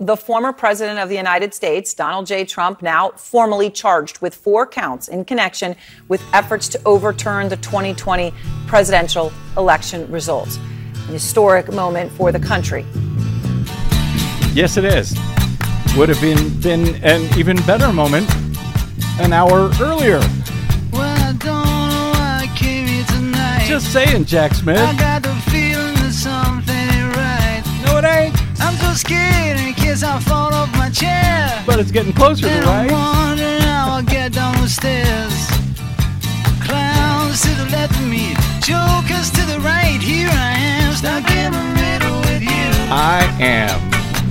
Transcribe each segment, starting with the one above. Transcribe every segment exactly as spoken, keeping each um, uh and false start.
The former president of the United States, Donald J. Trump, now formally charged with four counts in connection with efforts to overturn the twenty twenty presidential election results. An historic moment for the country. Yes, it is. Would have been, been an even better moment an hour earlier. Well, I don't know why I came here tonight. Just saying, Jack Smith. I got the feeling that something ain't right. No, it ain't. I'm so scared in case I fall off my chair. But it's getting closer to And right. I'm wondering how I'll get down the stairs. Clowns to the left of me, jokers to the right. Here I am, stuck in the middle with you. I am.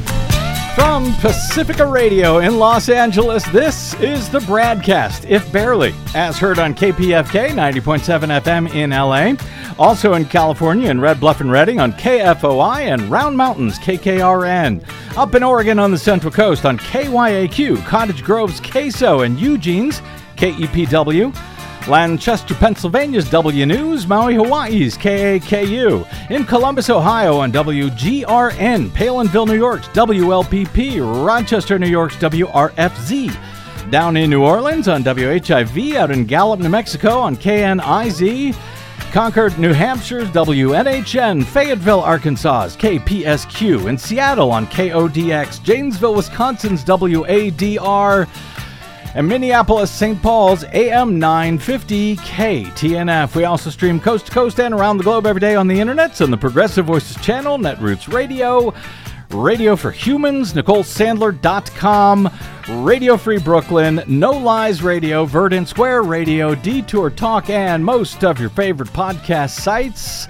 From Pacifica Radio in Los Angeles, this is the Bradcast, if barely, as heard on K P F K ninety point seven F M in L A. Also in California in Red Bluff and Redding on K F O I and Round Mountains K K R N. Up in Oregon on the Central Coast on K Y A Q, Cottage Grove's Queso and Eugene's K E P W. Lancaster, Pennsylvania's W News, Maui, Hawaii's K A K U, in Columbus, Ohio on W G R N, Palinville, New York's W L P P, Rochester, New York's W R F Z, down in New Orleans on W H I V, out in Gallup, New Mexico on K N I Z, Concord, New Hampshire's W N H N, Fayetteville, Arkansas's K P S Q, in Seattle on K O D X, Janesville, Wisconsin's W A D R, and Minneapolis, Saint Paul's A M nine fifty K T N F. We also stream coast to coast and around the globe every day on the internet on the Progressive Voices channel, Netroots Radio, Radio for Humans, Nicole Sandler dot com, Radio Free Brooklyn, No Lies Radio, Verdant Square Radio, Detour Talk, and most of your favorite podcast sites.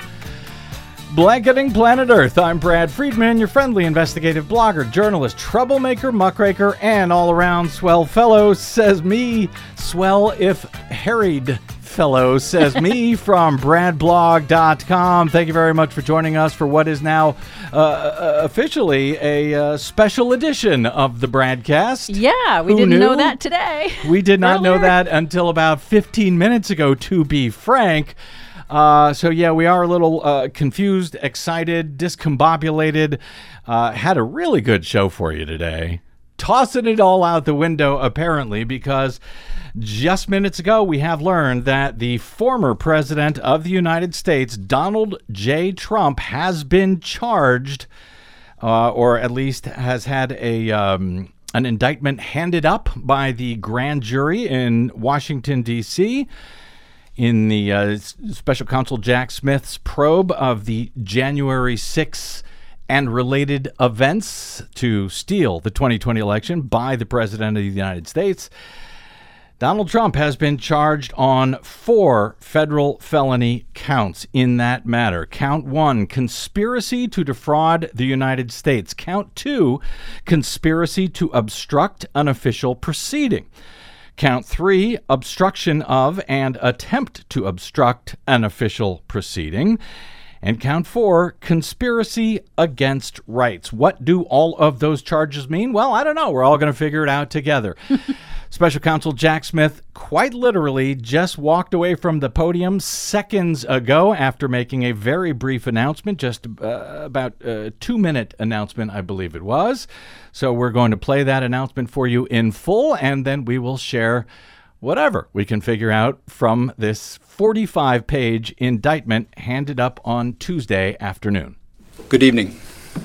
Blanketing Planet Earth, I'm Brad Friedman, your friendly investigative blogger, journalist, troublemaker, muckraker, and all-around swell fellow, says me. Swell if harried fellow, says me, from brad blog dot com. Thank you very much for joining us for what is now uh, officially a uh, special edition of the Bradcast. Yeah, we Who didn't knew? know that today. We did not know Earlier. that until about fifteen minutes ago, to be frank. Uh, so, yeah, we are a little uh, confused, excited, discombobulated. Uh, had a really good show for you today. Tossing it all out the window, apparently, because just minutes ago we have learned that the former president of the United States, Donald J. Trump, has been charged, uh, or at least has had a um, an indictment handed up by the grand jury in Washington, D C, in the uh, special counsel Jack Smith's probe of the January sixth and related events to steal the twenty twenty election by the President of the United States. Donald Trump has been charged on four federal felony counts in that matter. Count one, conspiracy to defraud the United States. Count two, conspiracy to obstruct an official proceeding. Count three, obstruction of and attempt to obstruct an official proceeding. And count four, conspiracy against rights. What do all of those charges mean? Well, I don't know. We're all going to figure it out together. Special counsel Jack Smith quite literally just walked away from the podium seconds ago after making a very brief announcement, just uh, about a two-minute announcement, I believe it was. So we're going to play that announcement for you in full, and then we will share whatever we can figure out from this forty-five page indictment handed up on Tuesday afternoon. Good evening.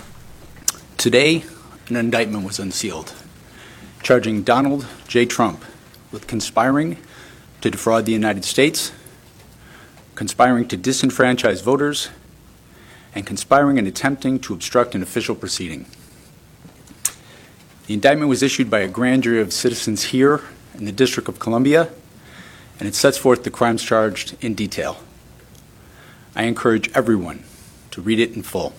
Today, an indictment was unsealed, charging Donald J. Trump with conspiring to defraud the United States, conspiring to disenfranchise voters, and conspiring and attempting to obstruct an official proceeding. The indictment was issued by a grand jury of citizens here in the District of Columbia, and it sets forth the crimes charged in detail. I encourage everyone to read it in full.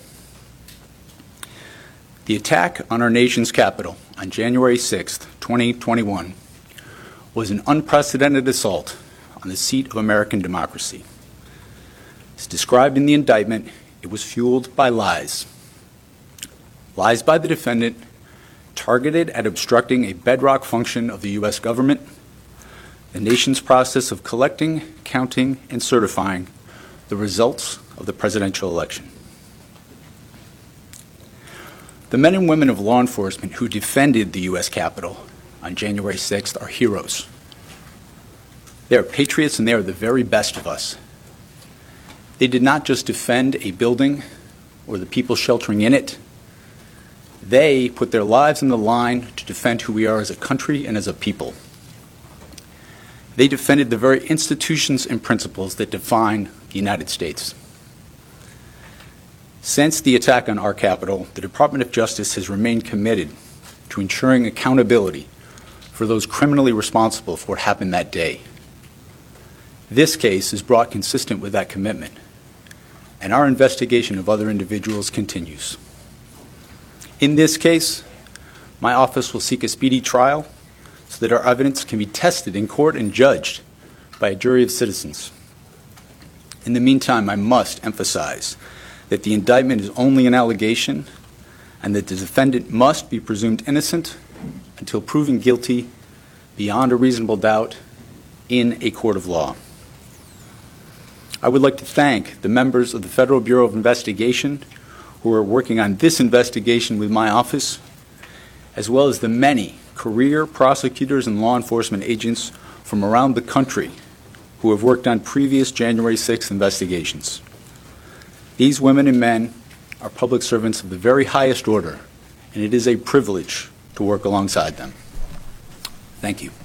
The attack on our nation's capital on January sixth, twenty twenty-one, was an unprecedented assault on the seat of American democracy. As described in the indictment, it was fueled by lies. Lies by the defendant targeted at obstructing a bedrock function of the U S government, the nation's process of collecting, counting, and certifying the results of the presidential election. The men and women of law enforcement who defended the U S Capitol on January sixth are heroes. They are patriots and they are the very best of us. They did not just defend a building or the people sheltering in it. They put their lives on the line to defend who we are as a country and as a people. They defended the very institutions and principles that define the United States. Since the attack on our Capitol, the Department of Justice has remained committed to ensuring accountability for those criminally responsible for what happened that day. This case is brought consistent with that commitment, and our investigation of other individuals continues. In this case, my office will seek a speedy trial so that our evidence can be tested in court and judged by a jury of citizens. In the meantime, I must emphasize that the indictment is only an allegation and that the defendant must be presumed innocent until proven guilty beyond a reasonable doubt in a court of law. I would like to thank the members of the Federal Bureau of Investigation who are working on this investigation with my office, as well as the many career prosecutors and law enforcement agents from around the country who have worked on previous January sixth investigations. These women and men are public servants of the very highest order, and it is a privilege to work alongside them. Thank you.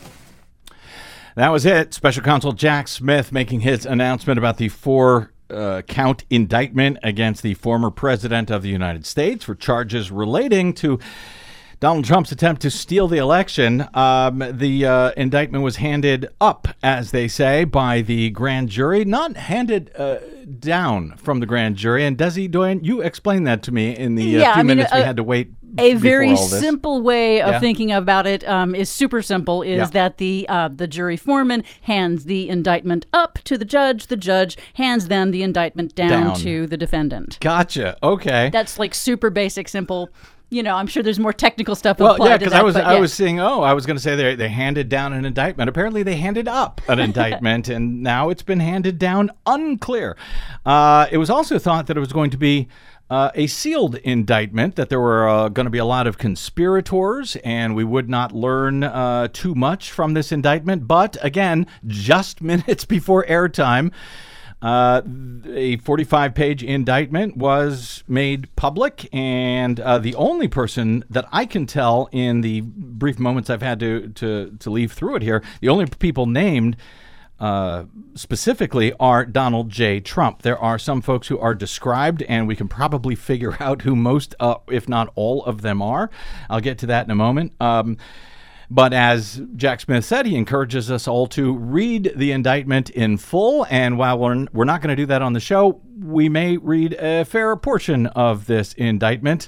That was it. Special Counsel Jack Smith making his announcement about the four uh, count indictment against the former president of the United States for charges relating to Donald Trump's attempt to steal the election. Um, the uh, indictment was handed up, as they say, by the grand jury, not handed uh, down from the grand jury. And Desi Doyen, you explained that to me in the uh, yeah, few I mean, minutes uh, we had to wait. A very simple way of Yeah. thinking about it um, is super simple, is Yeah. that the uh, the jury foreman hands the indictment up to the judge. The judge hands then the indictment down, Down. to the defendant. Gotcha. Okay. That's like super basic, simple. You know, I'm sure there's more technical stuff Well, applied yeah, to because that. I was but I yeah. was saying, oh, I was going to say they they handed down an indictment. Apparently, they handed up an indictment, and now it's been handed down. Unclear. Uh, it was also thought that it was going to be uh, a sealed indictment, that there were uh, going to be a lot of conspirators, and we would not learn uh, too much from this indictment. But again, just minutes before airtime, Uh, a forty-five page indictment was made public, and uh, the only person that I can tell in the brief moments I've had to, to, to leave through it here, the only people named uh, specifically are Donald J. Trump. There are some folks who are described, and we can probably figure out who most, uh, if not all of them are. I'll get to that in a moment. Um, But as Jack Smith said, he encourages us all to read the indictment in full. And while we're, we're not going to do that on the show, we may read a fair portion of this indictment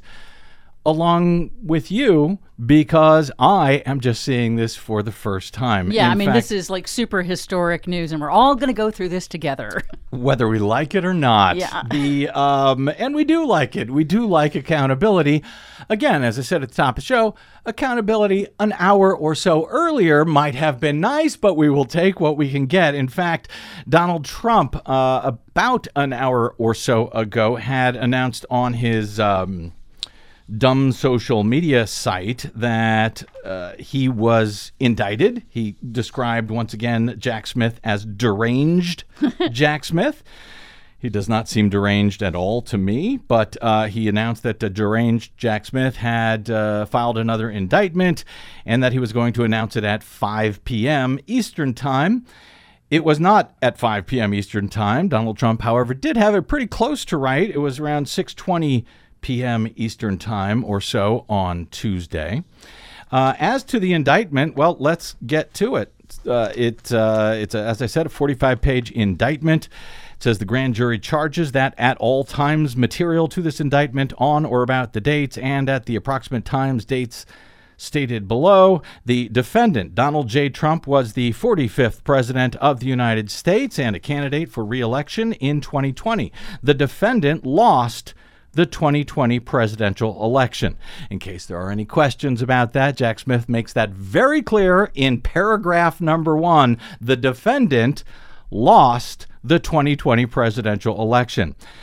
along with you, because I am just seeing this for the first time. Yeah, In I mean, fact, this is like super historic news, and we're all going to go through this together. whether we like it or not. Yeah. The um, and we do like it. We do like accountability. Again, as I said at the top of the show, accountability an hour or so earlier might have been nice, but we will take what we can get. In fact, Donald Trump, uh, about an hour or so ago, had announced on his um, dumb social media site that uh, he was indicted. He described, once again, Jack Smith as deranged Jack Smith. He does not seem deranged at all to me, but uh, he announced that uh, deranged Jack Smith had uh, filed another indictment and that he was going to announce it at five p.m. Eastern Time. It was not at five p.m. Eastern Time. Donald Trump, however, did have it pretty close to right. It was around six twenty p.m. Eastern Time or so on Tuesday. Uh, as to the indictment, well, let's get to it. Uh, it uh, it's, a, as I said, a forty-five page indictment. It says the grand jury charges that at all times material to this indictment on or about the dates and at the approximate times, dates stated below, the defendant, Donald J. Trump, was the forty-fifth president of the United States and a candidate for re-election in twenty twenty. The defendant lost the twenty twenty presidential election. In case there are any questions about that, Jack Smith makes that very clear in paragraph number one. The defendant lost the twenty twenty presidential election.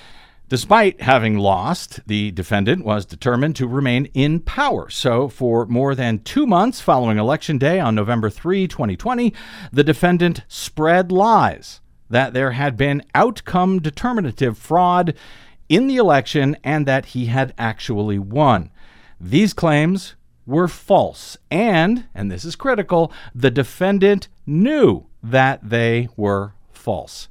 Despite having lost, the defendant was determined to remain in power. So for more than two months following Election Day on November third, twenty twenty, the defendant spread lies that there had been outcome determinative fraud in the election and that he had actually won. These claims were false, and, and this is critical, the defendant knew that they were false.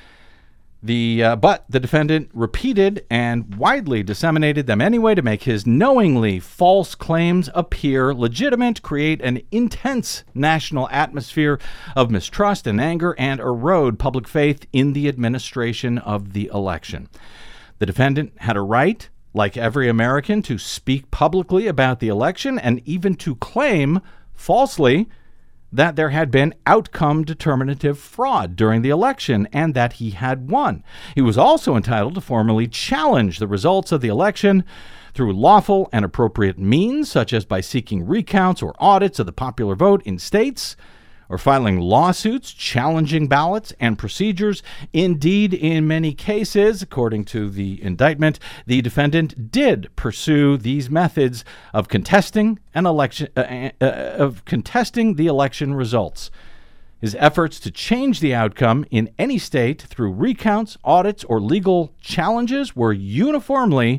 The uh, but the defendant repeated and widely disseminated them anyway to make his knowingly false claims appear legitimate, create an intense national atmosphere of mistrust and anger, and erode public faith in the administration of the election. The defendant had a right, like every American, to speak publicly about the election and even to claim falsely that there had been outcome determinative fraud during the election and that he had won. He was also entitled to formally challenge the results of the election through lawful and appropriate means, such as by seeking recounts or audits of the popular vote in states, or filing lawsuits challenging ballots and procedures. Indeed, in many cases, according to the indictment, the defendant did pursue these methods of contesting an election, uh, uh, of contesting the election results. His efforts to change the outcome in any state through recounts, audits, or legal challenges were uniformly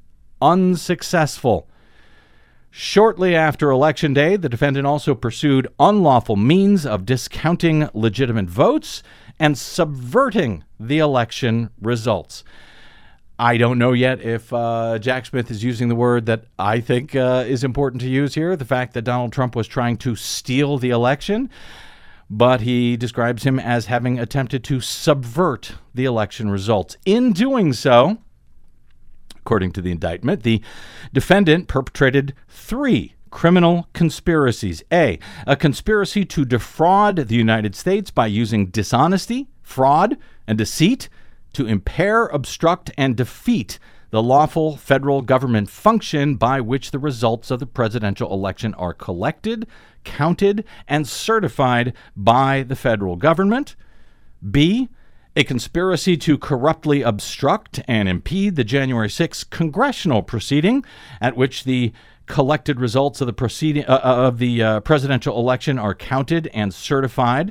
unsuccessful. Shortly after Election Day, the defendant also pursued unlawful means of discounting legitimate votes and subverting the election results. I don't know yet if uh, Jack Smith is using the word that I think uh, is important to use here, the fact that Donald Trump was trying to steal the election, but he describes him as having attempted to subvert the election results. In doing so, according to the indictment, the defendant perpetrated three criminal conspiracies. A, a conspiracy to defraud the United States by using dishonesty, fraud, and deceit to impair, obstruct, and defeat the lawful federal government function by which the results of the presidential election are collected, counted, and certified by the federal government. B, a conspiracy to corruptly obstruct and impede the January sixth congressional proceeding at which the collected results of the proceeding uh, of the uh, presidential election are counted and certified.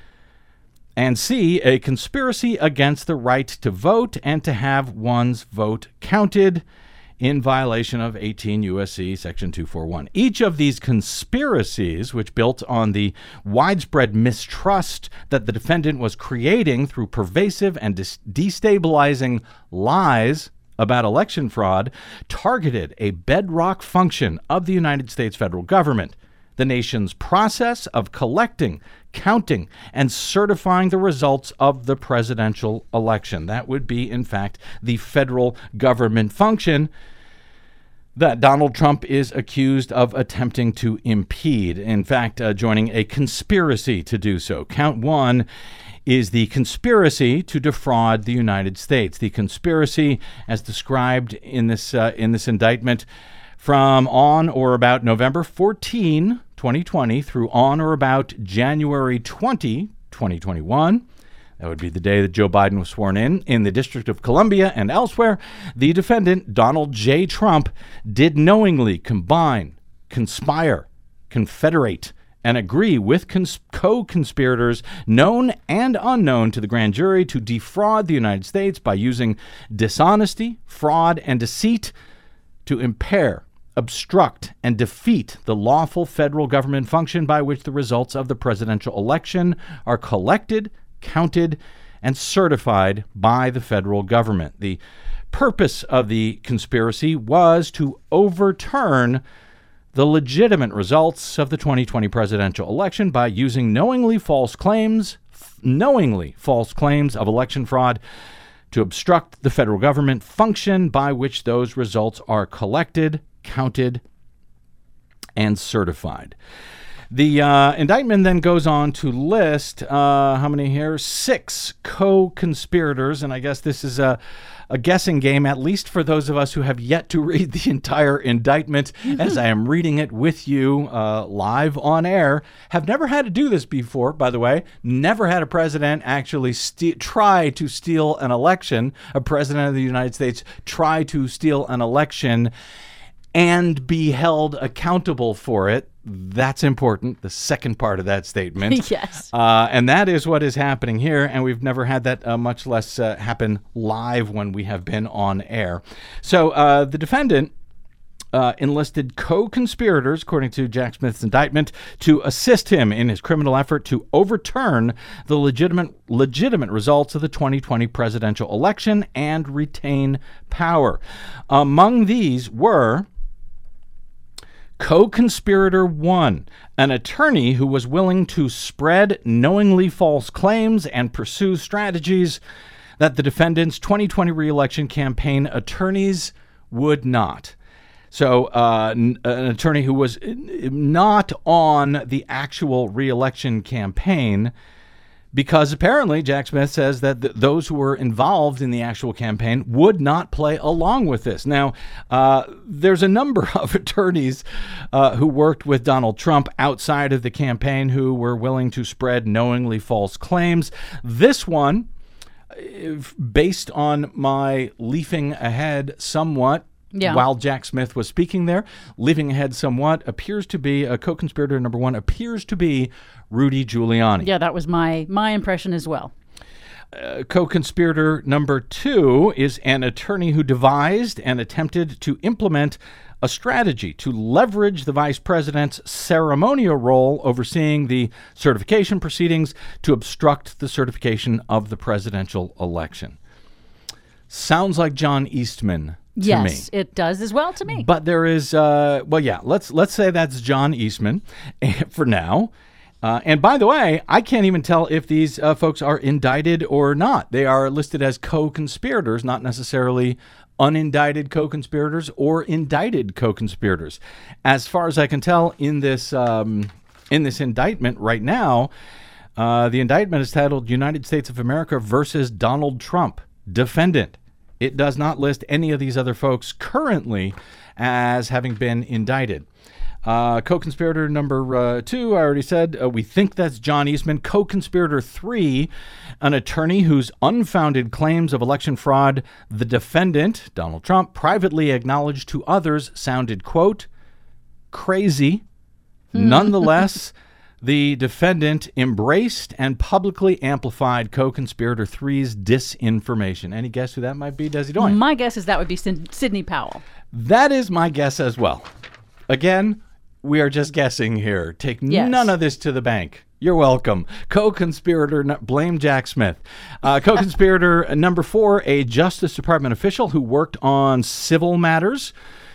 And C, a conspiracy against the right to vote and to have one's vote counted in violation of eighteen U S C Section two forty-one. Each of these conspiracies, which built on the widespread mistrust that the defendant was creating through pervasive and dis- destabilizing lies about election fraud, targeted a bedrock function of the United States federal government, the nation's process of collecting, counting, and certifying the results of the presidential election. That would be, in fact, the federal government function that Donald Trump is accused of attempting to impede. In fact, uh, joining a conspiracy to do so. Count one is the conspiracy to defraud the United States. The conspiracy, as described in this uh, in this indictment, from on or about November fourteenth, twenty twenty, through on or about January twentieth, twenty twenty-one. That would be the day that Joe Biden was sworn in, in the District of Columbia and elsewhere. The defendant, Donald J. Trump, did knowingly combine, conspire, confederate, and agree with cons- co-conspirators known and unknown to the grand jury to defraud the United States by using dishonesty, fraud, and deceit to impair, obstruct, and defeat the lawful federal government function by which the results of the presidential election are collected, counted, and certified by the federal government. The purpose of the conspiracy was to overturn the legitimate results of the twenty twenty presidential election by using knowingly false claims, knowingly false claims of election fraud to obstruct the federal government function by which those results are collected, counted, and certified. The uh, indictment then goes on to list, uh, how many here? Six co-conspirators, and I guess this is a, a guessing game, at least for those of us who have yet to read the entire indictment, as I am reading it with you uh, live on air. Have never had to do this before, by the way. Never had a president actually ste- try to steal an election, a president of the United States try to steal an election and be held accountable for it. That's important. The second part of that statement. Yes. Uh, and that is what is happening here. And we've never had that, uh, much less uh, happen live when we have been on air. So uh, the defendant uh, enlisted co-conspirators, according to Jack Smith's indictment, to assist him in his criminal effort to overturn the legitimate legitimate results of the twenty twenty presidential election and retain power. Among these were Co-conspirator one, an attorney who was willing to spread knowingly false claims and pursue strategies that the defendant's twenty twenty re-election campaign attorneys would not. So uh, n- an attorney who was not on the actual re-election campaign, because apparently Jack Smith says that th- those who were involved in the actual campaign would not play along with this. Now, uh, there's a number of attorneys uh, who worked with Donald Trump outside of the campaign who were willing to spread knowingly false claims. This one, based on my leafing ahead somewhat, Yeah. while Jack Smith was speaking there, leaving ahead somewhat, appears to be, a co-conspirator number one, appears to be Rudy Giuliani. Yeah, that was my my impression as well. Uh, co-conspirator number two is an attorney who devised and attempted to implement a strategy to leverage the vice president's ceremonial role overseeing the certification proceedings to obstruct the certification of the presidential election. Sounds like John Eastman. To Yes, me. it does as well to me. But there is, uh, well, yeah, let's let's say that's John Eastman for now. Uh, and by the way, I can't even tell if these uh, folks are indicted or not. They are listed as co-conspirators, not necessarily unindicted co-conspirators or indicted co-conspirators. As far as I can tell, in this um, in this indictment right now, uh, the indictment is titled "United States of America versus Donald Trump, Defendant." It does not list any of these other folks currently as having been indicted. Uh, co-conspirator number uh, two, I already said, uh, we think that's John Eastman. Co-conspirator three, an attorney whose unfounded claims of election fraud the defendant, Donald Trump, privately acknowledged to others sounded, quote, crazy. Nonetheless, the defendant embraced and publicly amplified co-conspirator three's disinformation. Any guess who that might be, Desi Doyen? My guess is that would be Sid- Sidney Powell. That is my guess as well. Again, we are just guessing here. Take Yes. none of this to the bank. You're welcome. Co-conspirator, n- blame Jack Smith. Uh, co-conspirator number four, a Justice Department official who worked on civil matters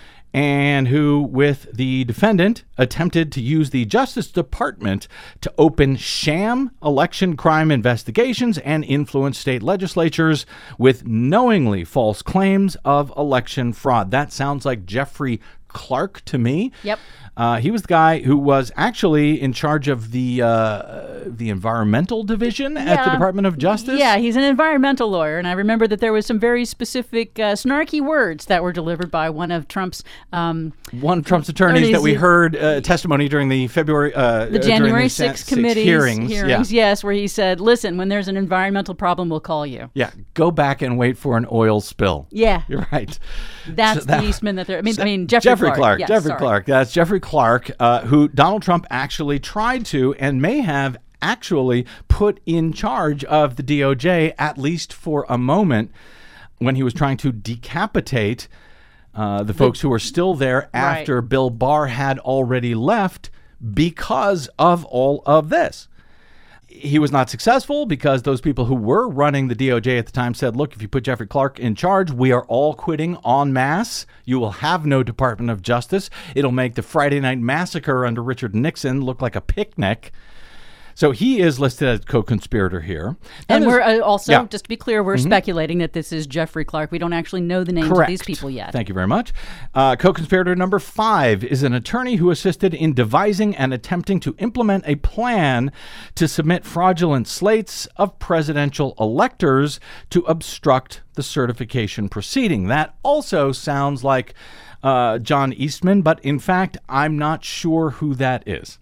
and who, with the defendant, attempted to use the Justice Department to open sham election crime investigations and influence state legislatures with knowingly false claims of election fraud. That sounds like Jeffrey Clark to me. Yep. Uh, he was the guy who was actually in charge of the uh, the environmental division at the Yeah. Department of Justice. Yeah, he's an environmental lawyer, and I remember that there was some very specific uh, snarky words that were delivered by one of Trump's um, One of Trump's attorneys Attorneys, that we uh, heard uh, testimony during the February uh, the uh, January during the sixth sa- committee hearings. hearings Yeah. yes, where he said, "Listen, when there's an environmental problem, we'll call you." Yeah, go back and wait for an oil spill. Yeah, You're right. that's So that- the Eastman that they're. I mean, I mean Jeffrey, Jeffrey Clark. Yes, Jeffrey sorry. Clark. That's Jeffrey Clark, uh, who Donald Trump actually tried to and may have actually put in charge of the D O J, at least for a moment, when he was trying to decapitate uh, the folks who were still there after Bill Barr had already left because of all of this. He was not successful because those people who were running the D O J at the time said, look, if you put Jeffrey Clark in charge, we are all quitting en masse. You will have no Department of Justice. It'll make the Friday Night Massacre under Richard Nixon look like a picnic. So he is listed as co-conspirator here. Now And there's- we're uh, also, yeah. just to be clear, we're speculating that this is Jeffrey Clark. We don't actually know the names Correct. of these people yet. Thank you very much. Uh, co-conspirator number five is an attorney who assisted in devising and attempting to implement a plan to submit fraudulent slates of presidential electors to obstruct the certification proceeding. That also sounds like uh, John Eastman, but in fact, I'm not sure who that is.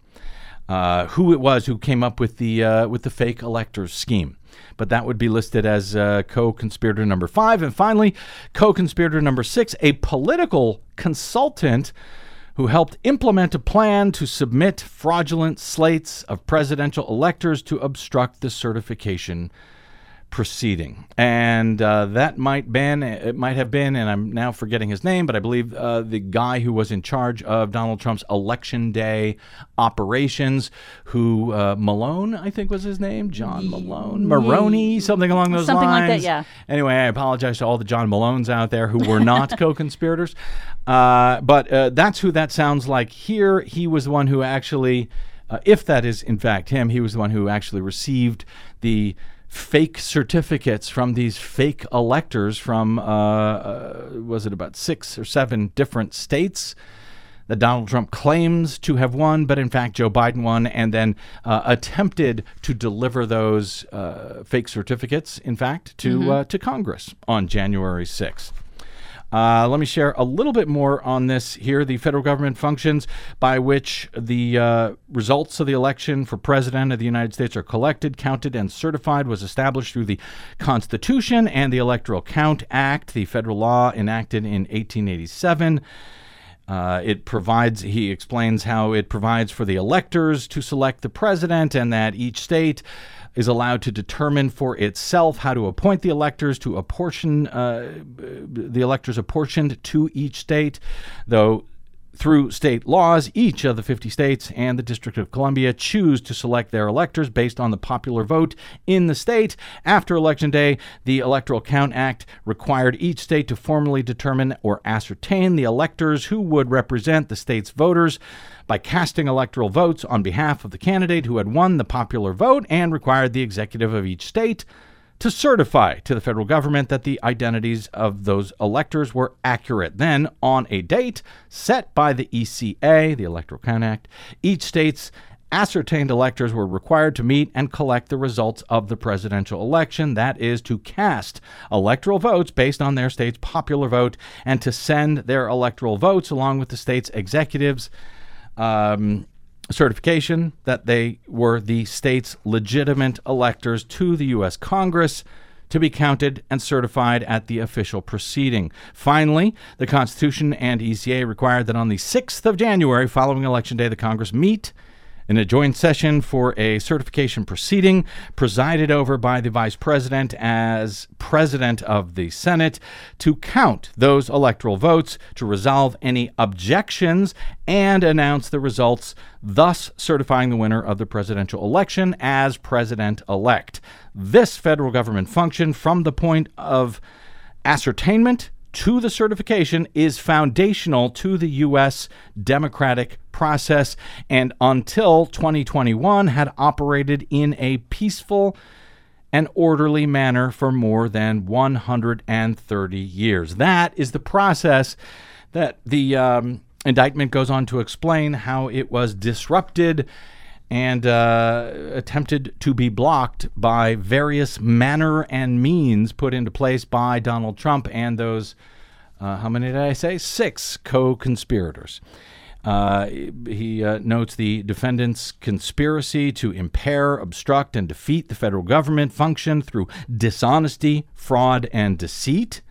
Uh, who it was who came up with the uh, with the fake electors scheme. But that would be listed as uh, co-conspirator number five. And finally, co-conspirator number six, a political consultant who helped implement a plan to submit fraudulent slates of presidential electors to obstruct the certification proceeding. And uh, that might been, it might have been, and I'm now forgetting his name, but I believe uh, the guy who was in charge of Donald Trump's election day operations, who uh, Malone, I think was his name, John Malone, Maroney, something along those Something like lines. that, yeah. Anyway, I apologize to all the John Malones out there who were not co-conspirators. Uh, but uh, that's who that sounds like here. He was the one who actually, uh, if that is in fact him, he was the one who actually received the fake certificates from these fake electors from, uh, uh, was it about six or seven different states that Donald Trump claims to have won, but in fact Joe Biden won, and then uh, attempted to deliver those uh, fake certificates, in fact, to mm-hmm. uh, to Congress on January sixth. Uh, let me share a little bit more on this here. The federal government functions by which the uh, results of the election for president of the United States are collected, counted, and certified was established through the Constitution and the Electoral Count Act, the federal law enacted in eighteen eighty-seven. Uh, it provides, he explains how it provides for the electors to select the president and that each state is allowed to determine for itself how to appoint the electors, to apportion uh, the electors apportioned to each state, though through state laws, each of the fifty states and the District of Columbia choose to select their electors based on the popular vote in the state. After Election Day, the Electoral Count Act required each state to formally determine or ascertain the electors who would represent the state's voters by casting electoral votes on behalf of the candidate who had won the popular vote, and required the executive of each state to certify to the federal government that the identities of those electors were accurate. Then, on a date set by the E C A, the Electoral Count Act, each state's ascertained electors were required to meet and collect the results of the presidential election, that is, to cast electoral votes based on their state's popular vote, and to send their electoral votes along with the state's executives' um, certification that they were the state's legitimate electors to the U S Congress to be counted and certified at the official proceeding. Finally, the Constitution and E C A required that on the sixth of January, following Election Day, the Congress meet in a joint session for a certification proceeding presided over by the Vice President as President of the Senate to count those electoral votes, to resolve any objections, and announce the results, thus certifying the winner of the presidential election as president-elect. This federal government function, from the point of ascertainment to the certification, is foundational to the U S democratic process, and until twenty twenty-one had operated in a peaceful and orderly manner for more than one hundred thirty years. That is the process that the um, indictment goes on to explain how it was disrupted and uh, attempted to be blocked by various manner and means put into place by Donald Trump and those, uh, how many did I say? Six co-conspirators. Uh, he uh, notes the defendant's conspiracy to impair, obstruct, and defeat the federal government function through dishonesty, fraud, and deceit.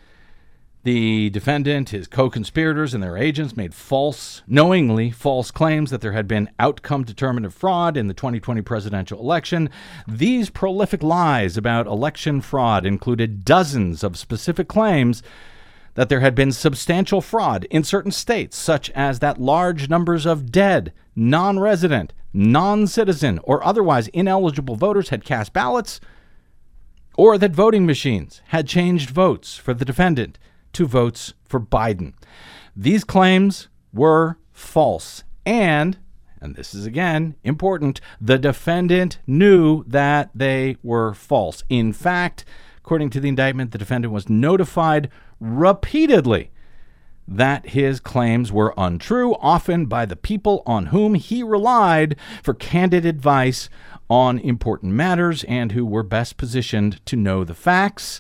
The defendant, his co-conspirators, and their agents made false, knowingly false claims that there had been outcome-determinative fraud in the twenty twenty presidential election. These prolific lies about election fraud included dozens of specific claims that there had been substantial fraud in certain states, such as that large numbers of dead, non-resident, non-citizen, or otherwise ineligible voters had cast ballots, or that voting machines had changed votes for the defendant to votes for Biden. These claims were false, and and this is again important, the defendant knew that they were false. In fact, according to the indictment, the defendant was notified repeatedly that his claims were untrue, often by the people on whom he relied for candid advice on important matters and who were best positioned to know the facts.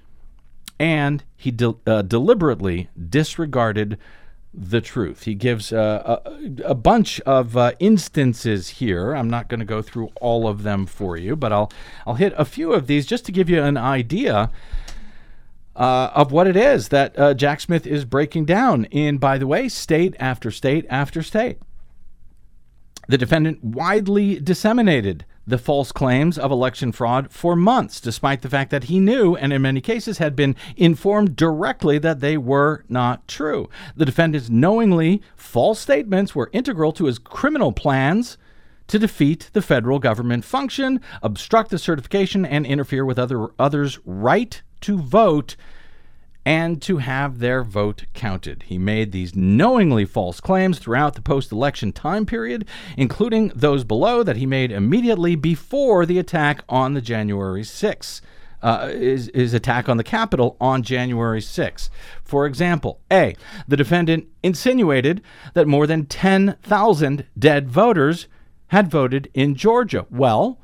And he de- uh, deliberately disregarded the truth. He gives uh, a, a bunch of uh, instances here. I'm not going to go through all of them for you, but I'll I'll hit a few of these just to give you an idea uh, of what it is that uh, Jack Smith is breaking down in, by the way, state after state after state. The defendant widely disseminated the false claims of election fraud for months, despite the fact that he knew, and in many cases had been informed directly, that they were not true. The defendant's knowingly false statements were integral to his criminal plans to defeat the federal government function, obstruct the certification, and interfere with other others' right to vote and to have their vote counted. He made these knowingly false claims throughout the post-election time period, including those below that he made immediately before the attack on the January sixth. Uh, his, his attack on the Capitol on January sixth. For example, A, the defendant insinuated that more than ten thousand dead voters had voted in Georgia. Well,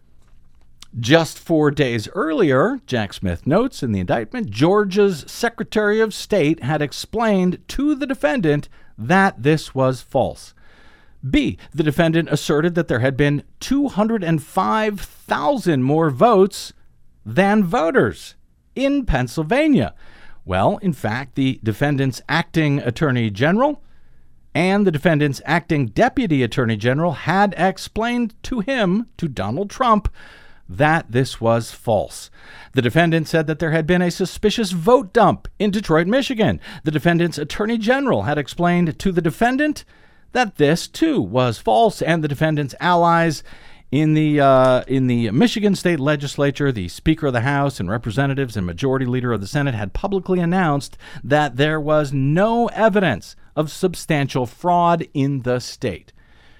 just four days earlier, Jack Smith notes in the indictment, Georgia's Secretary of State had explained to the defendant that this was false. B, the defendant asserted that there had been two hundred five thousand more votes than voters in Pennsylvania. Well, in fact, the defendant's acting attorney general and the defendant's acting deputy attorney general had explained to him, to Donald Trump, that this was false. The defendant said that there had been a suspicious vote dump in Detroit, Michigan. The defendant's attorney general had explained to the defendant that this, too, was false, and the defendant's allies in the uh, in the Michigan State Legislature, the Speaker of the House and Representatives and Majority Leader of the Senate had publicly announced that there was no evidence of substantial fraud in the state.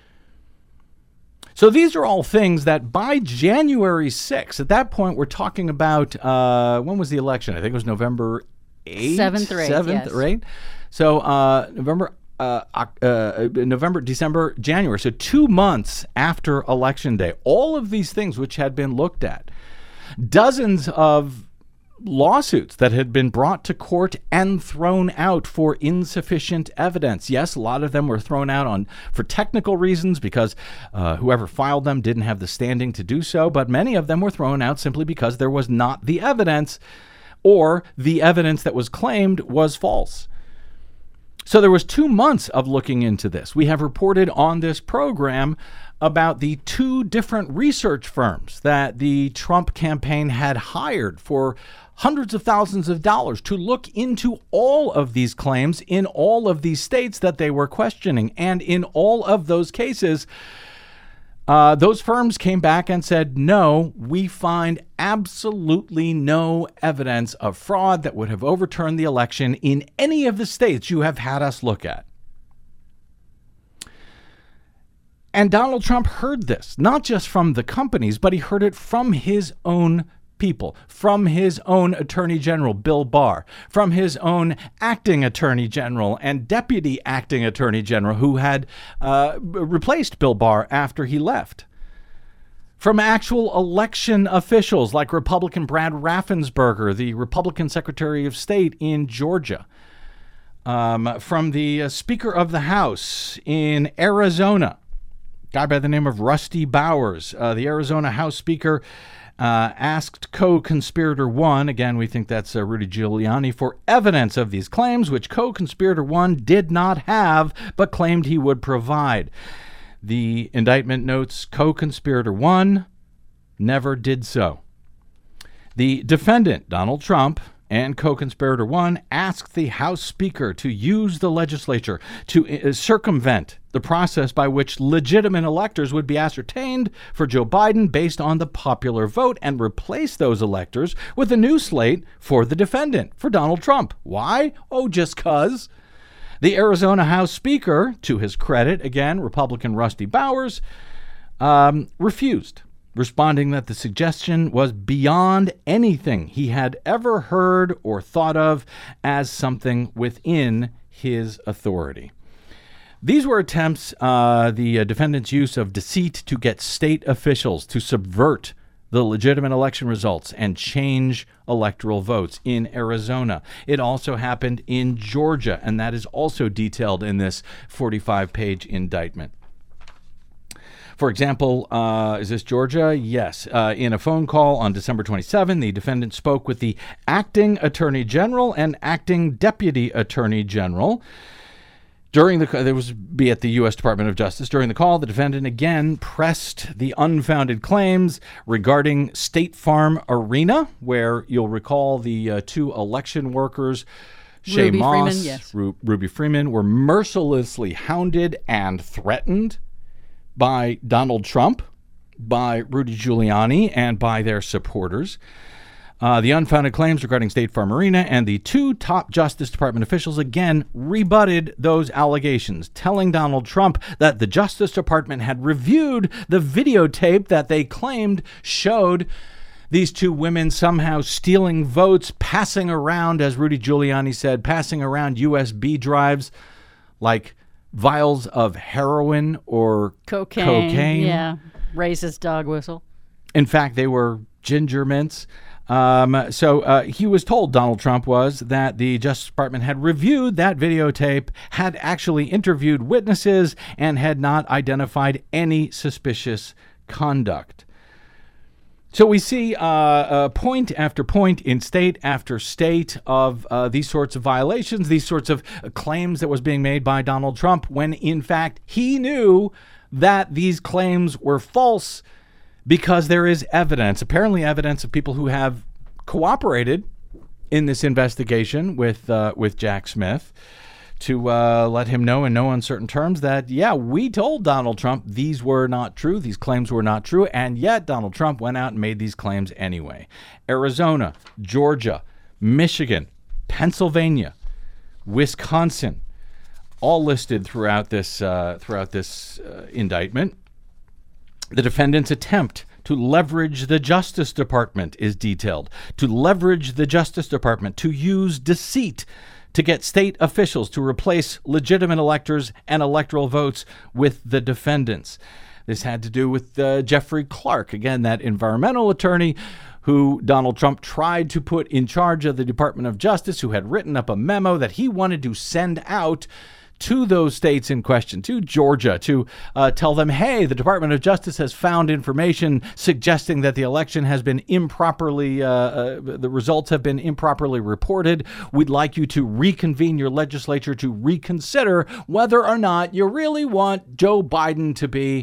So these are all things that by January sixth, at that point, we're talking about, uh, when was the election? I think it was November eighth? seventh or eighth, seventh yes. or eighth. So uh, November, uh, uh, November, December, January. So two months after Election Day. All of these things which had been looked at. Dozens of lawsuits that had been brought to court and thrown out for insufficient evidence. Yes, a lot of them were thrown out on for technical reasons because uh, whoever filed them didn't have the standing to do so, but many of them were thrown out simply because there was not the evidence, or the evidence that was claimed was false. So there was two months of looking into this. We have reported on this program about the two different research firms that the Trump campaign had hired for hundreds of thousands of dollars to look into all of these claims in all of these states that they were questioning. And in all of those cases, uh, those firms came back and said, no, we find absolutely no evidence of fraud that would have overturned the election in any of the states you have had us look at. And Donald Trump heard this, not just from the companies, but he heard it from his own people, from his own Attorney General, Bill Barr, from his own acting Attorney General and Deputy Acting Attorney General who had uh, replaced Bill Barr after he left. From actual election officials like Republican Brad Raffensperger, the Republican Secretary of State in Georgia. Um, from the uh, Speaker of the House in Arizona, guy by the name of Rusty Bowers, uh, the Arizona House Speaker, uh, asked co-conspirator one, again, we think that's uh, Rudy Giuliani, for evidence of these claims, which co-conspirator one did not have, but claimed he would provide. The indictment notes co-conspirator one never did so. The defendant, Donald Trump, and co-conspirator one asked the House Speaker to use the legislature to uh, circumvent the process by which legitimate electors would be ascertained for Joe Biden based on the popular vote and replace those electors with a new slate for the defendant, for Donald Trump. Why? Oh, just 'cause. The Arizona House Speaker, to his credit, again, Republican Rusty Bowers, um, refused, responding that the suggestion was beyond anything he had ever heard or thought of as something within his authority. These were attempts, uh, the uh, defendant's use of deceit to get state officials to subvert the legitimate election results and change electoral votes in Arizona. It also happened in Georgia, and that is also detailed in this forty-five page indictment. For example, uh, is this Georgia? Yes. Uh, in a phone call on December twenty-seventh, the defendant spoke with the acting attorney general and acting deputy attorney general. During the there was be at the U S Department of Justice. During the call, the defendant again pressed the unfounded claims regarding State Farm Arena, where you'll recall the uh, two election workers, Shay Ruby Moss, Freeman, yes. Ru- Ruby Freeman, were mercilessly hounded and threatened by Donald Trump, by Rudy Giuliani, and by their supporters. Uh, the unfounded claims regarding State Farm Arena and the two top Justice Department officials again rebutted those allegations, telling Donald Trump that the Justice Department had reviewed the videotape that they claimed showed these two women somehow stealing votes, passing around, as Rudy Giuliani said, passing around U S B drives like vials of heroin or Cocaine. cocaine. Yeah. Raises dog whistle. In fact, they were ginger mints. Um, so uh, he was told, Donald Trump was, that the Justice Department had reviewed that videotape, had actually interviewed witnesses, and had not identified any suspicious conduct. So we see uh, uh, point after point in state after state of uh, these sorts of violations, these sorts of claims that was being made by Donald Trump, when in fact he knew that these claims were false, because there is evidence, apparently evidence of people who have cooperated in this investigation with uh, with Jack Smith to uh, let him know in no uncertain terms that, yeah, we told Donald Trump these were not true, these claims were not true, and yet Donald Trump went out and made these claims anyway. Arizona, Georgia, Michigan, Pennsylvania, Wisconsin, all listed throughout this uh, throughout this uh, indictment. The defendant's attempt to leverage the Justice Department is detailed. To leverage the Justice Department, to use deceit to get state officials to replace legitimate electors and electoral votes with the defendants. This had to do with uh, Jeffrey Clark, again, that environmental attorney who Donald Trump tried to put in charge of the Department of Justice, who had written up a memo that he wanted to send out to those states in question, to Georgia, to uh, tell them, hey, the Department of Justice has found information suggesting that the election has been improperly, uh, uh, the results have been improperly reported. We'd like you to reconvene your legislature to reconsider whether or not you really want Joe Biden to be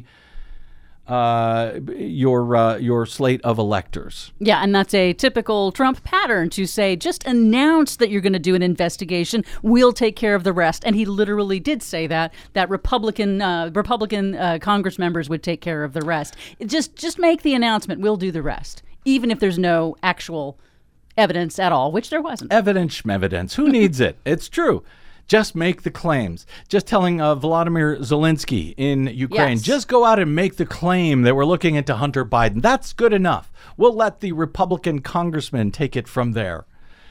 uh, your uh, your slate of electors. Yeah, and that's a typical Trump pattern to say, just announce that you're going to do an investigation. We'll take care of the rest. And he literally did say that, that Republican uh, Republican uh, Congress members would take care of the rest. Just, just make the announcement. We'll do the rest, even if there's no actual evidence at all, which there wasn't. Evidence, evidence. Who needs it? It's true. Just make the claims. Just telling uh, Volodymyr Zelensky in Ukraine, Yes. just go out and make the claim that we're looking into Hunter Biden. That's good enough. We'll let the Republican congressman take it from there.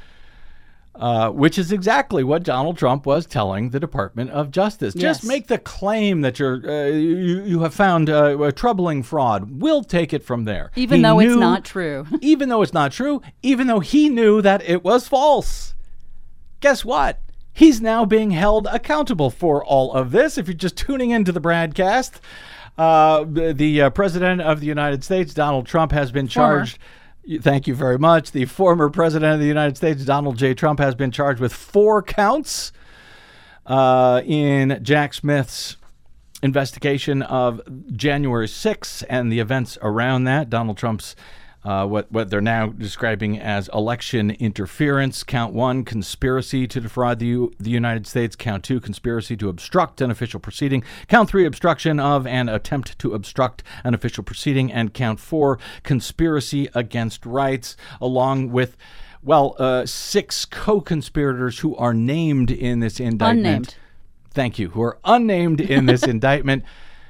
Uh, which is exactly what Donald Trump was telling the Department of Justice. Just Yes. make the claim that you're uh, you, you have found uh, a troubling fraud. We'll take it from there. Even He though it's knew- not true. even though it's not true, even though he knew that it was false. Guess what? He's now being held accountable for all of this. If you're just tuning into the broadcast, uh, the, the uh, President of the United States, Donald Trump, has been Former. charged. Thank you very much. The former President of the United States, Donald J. Trump, has been charged with four counts uh, in Jack Smith's investigation of January sixth and the events around that. Donald Trump's Uh, what, what they're now describing as election interference. Count one, conspiracy to defraud the, U, the United States. Count two, conspiracy to obstruct an official proceeding. Count three, obstruction of an attempt to obstruct an official proceeding. And count four, conspiracy against rights, along with, well, uh, six co-conspirators who are named in this indictment. Unnamed. thank you, who are unnamed in this indictment,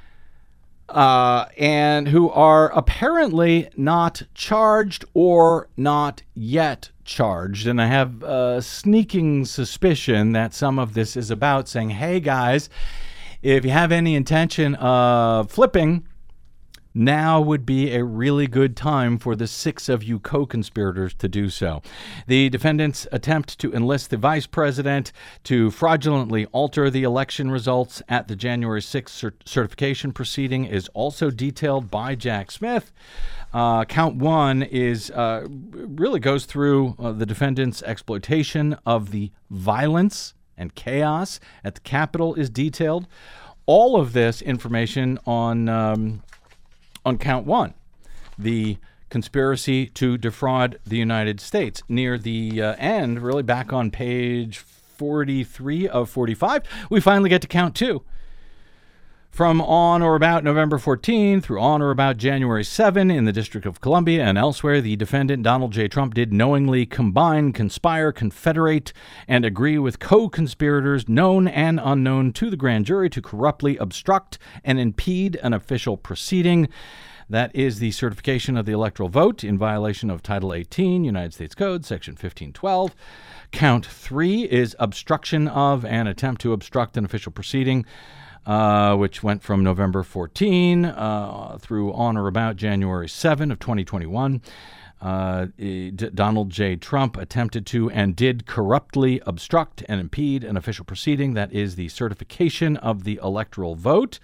uh, and who are apparently not charged or not yet charged. And I have a sneaking suspicion that some of this is about saying, hey, guys, if you have any intention of flipping, now would be a really good time for the six of you co-conspirators to do so. The defendants' attempt to enlist the vice president to fraudulently alter the election results at the January sixth cert- certification proceeding is also detailed by Jack Smith. Uh, count one is uh, really goes through uh, the defendants' exploitation of the violence and chaos at the Capitol is detailed. All of this information on um, on count one, the conspiracy to defraud the United States. Near the uh, end, really back on page forty-three of forty-five, we finally get to count two. From on or about November fourteenth through on or about January seventh in the District of Columbia and elsewhere, the defendant Donald J. Trump did knowingly combine, conspire, confederate, and agree with co-conspirators known and unknown to the grand jury to corruptly obstruct and impede an official proceeding. That is the certification of the electoral vote in violation of Title eighteen, United States Code, Section fifteen twelve. Count three is obstruction of and attempt to obstruct an official proceeding, Uh, which went from November fourteenth uh, through on or about January seventh of twenty twenty-one. Uh, D- Donald J. Trump attempted to and did corruptly obstruct and impede an official proceeding. That is the certification of the electoral vote.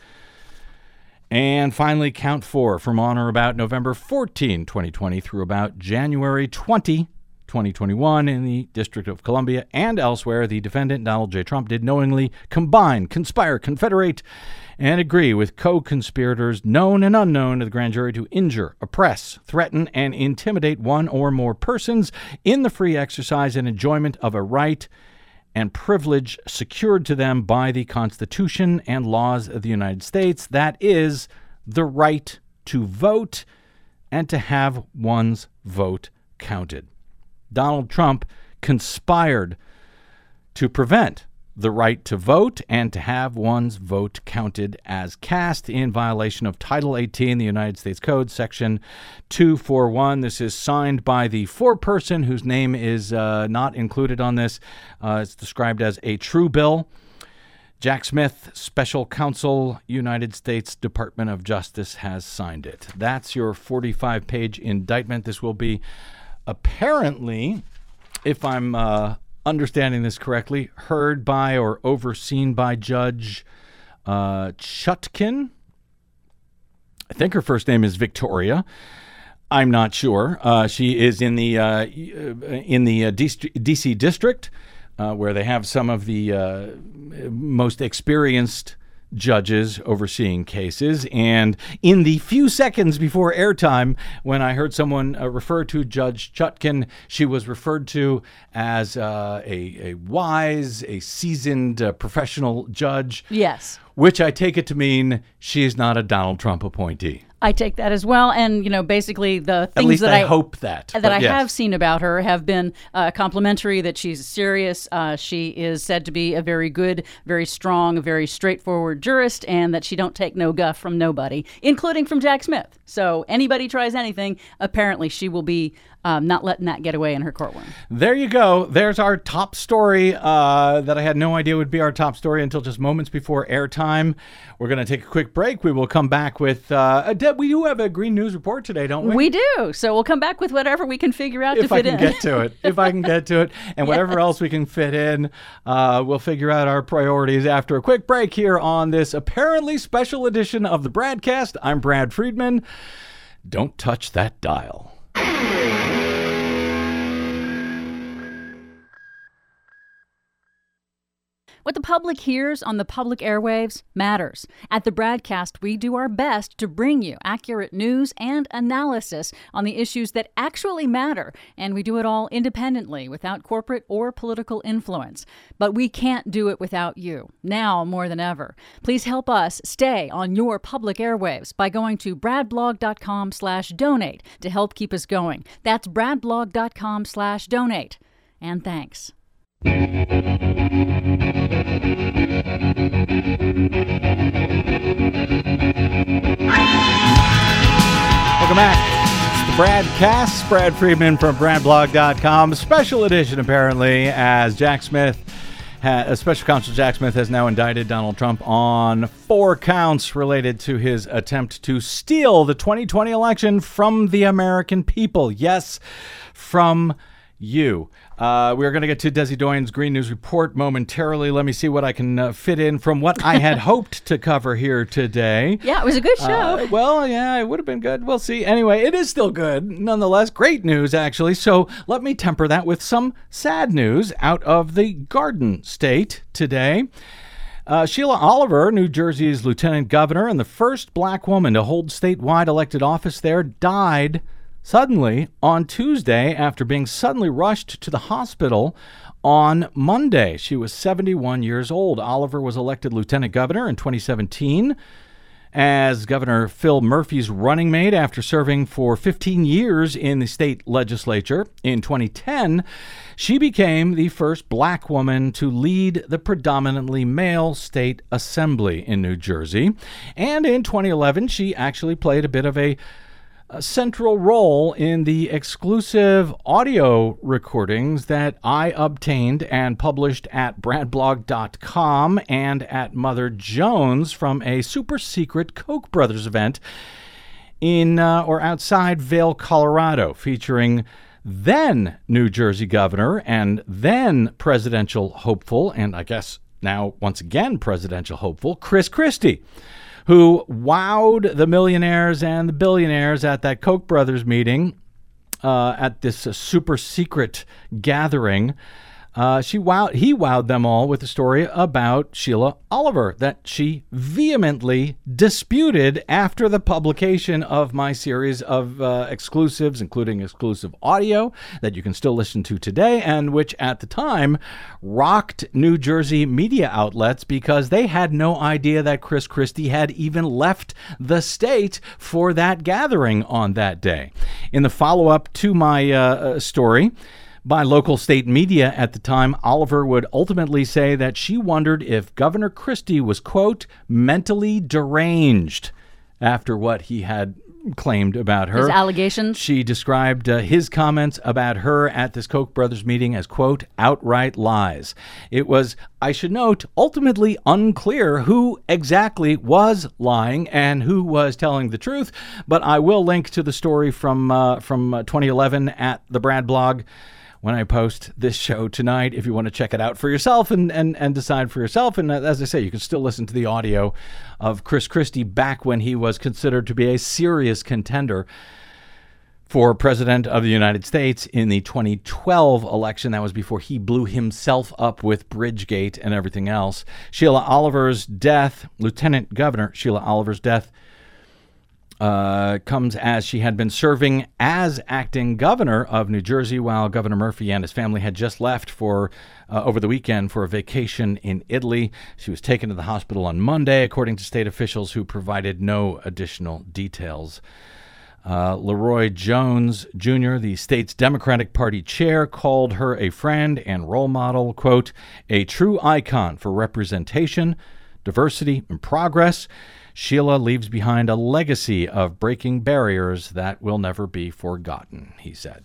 And finally, count four from on or about November fourteenth, twenty twenty through about January twentieth, twenty twenty-one in the District of Columbia and elsewhere, the defendant, Donald J. Trump, did knowingly combine, conspire, confederate, and agree with co-conspirators known and unknown to the grand jury to injure, oppress, threaten, and intimidate one or more persons in the free exercise and enjoyment of a right and privilege secured to them by the Constitution and laws of the United States. That is the right to vote and to have one's vote counted. Donald Trump conspired to prevent the right to vote and to have one's vote counted as cast in violation of Title eighteen, the United States Code, Section two forty-one. This is signed by the foreperson whose name is uh, not included on this. Uh, it's described as a true bill. Jack Smith, Special Counsel, United States Department of Justice, has signed it. That's your forty-five page indictment. This will be apparently, if I'm uh, understanding this correctly, heard by or overseen by Judge uh, Chutkan. I think her first name is Victoria. I'm not sure. Uh, she is in the uh, in the uh, D C district, uh, where they have some of the uh, most experienced judges overseeing cases. And in the few seconds before airtime, when I heard someone uh, refer to Judge Chutkan, she was referred to as uh, a, a wise, a seasoned uh, professional judge. Yes. Which I take it to mean she is not a Donald Trump appointee. I take that as well, and you know, basically the things At least that I, I hope that that I yes. have seen about her have been uh, complimentary. That she's serious. Uh, she is said to be a very good, very strong, very straightforward jurist, and that she don't take no guff from nobody, including from Jack Smith. So anybody tries anything, apparently she will be um, not letting that get away in her courtroom. There you go. There's our top story uh, that I had no idea would be our top story until just moments before airtime. We're going to take a quick break. We will come back with uh, a de- we do have a Green News Report today, don't we? We do. So we'll come back with whatever we can figure out if to fit in. If I can in. get to it. If I can get to it. And whatever Yes. else we can fit in, uh, we'll figure out our priorities after a quick break here on this apparently special edition of the Bradcast. I'm Brad Friedman. Don't touch that dial. What the public hears on the public airwaves matters. At the Bradcast, we do our best to bring you accurate news and analysis on the issues that actually matter, and we do it all independently, without corporate or political influence. But we can't do it without you, now more than ever. Please help us stay on your public airwaves by going to bradblog.com slash donate to help keep us going. That's bradblog.com slash donate. And thanks. Thank you. Welcome back. It's the Bradcast. Brad Friedman from Brad Blog dot com. Special edition, apparently, as Jack Smith, ha- Special Counsel Jack Smith has now indicted Donald Trump on four counts related to his attempt to steal the twenty twenty election from the American people. Yes, from you. Uh, we're going to get to Desi Doyen's Green News Report momentarily. Let me see what I can uh, fit in from what I had hoped to cover here today. Yeah, it was a good show. Uh, well, yeah, it would have been good. We'll see. Anyway, it is still good. Nonetheless, great news, actually. So let me temper that with some sad news out of the Garden State today. Uh, Sheila Oliver, New Jersey's lieutenant governor and the first black woman to hold statewide elected office there, died suddenly on Tuesday after being suddenly rushed to the hospital on Monday. She was seventy-one years old. Oliver was elected lieutenant governor in twenty seventeen as Governor Phil Murphy's running mate after serving for fifteen years in the state legislature. In twenty ten, she became the first black woman to lead the predominantly male state assembly in New Jersey. And in twenty eleven, she actually played a bit of a a central role in the exclusive audio recordings that I obtained and published at Brad Blog dot com and at Mother Jones from a super secret Koch brothers event in uh, or outside Vail, Colorado, featuring then New Jersey governor and then presidential hopeful, and I guess now once again presidential hopeful, Chris Christie, who wowed the millionaires and the billionaires at that Koch brothers meeting, uh, at this uh, super secret gathering. Uh, she wowed, he wowed them all with a story about Sheila Oliver that she vehemently disputed after the publication of my series of uh, exclusives, including exclusive audio that you can still listen to today, and which at the time rocked New Jersey media outlets because they had no idea that Chris Christie had even left the state for that gathering on that day. In the follow-up to my uh, story, by local state media at the time, Oliver would ultimately say that she wondered if Governor Christie was, quote, mentally deranged after what he had claimed about her. His allegations? She described uh, his comments about her at this Koch brothers meeting as, quote, outright lies. It was, I should note, ultimately unclear who exactly was lying and who was telling the truth, but I will link to the story from, uh, from uh, twenty eleven at the Brad blog when I post this show tonight, if you want to check it out for yourself and, and, and decide for yourself. And as I say, you can still listen to the audio of Chris Christie back when he was considered to be a serious contender for President of the United States in the twenty twelve election. That was before he blew himself up with Bridgegate and everything else. Sheila Oliver's death, Lieutenant Governor Sheila Oliver's death, Uh, comes as she had been serving as acting governor of New Jersey while Governor Murphy and his family had just left for uh, over the weekend for a vacation in Italy. She was taken to the hospital on Monday, according to state officials who provided no additional details. Uh, Leroy Jones Junior, the state's Democratic Party chair, called her a friend and role model, quote, a true icon for representation, diversity, and progress. Sheila leaves behind a legacy of breaking barriers that will never be forgotten, he said.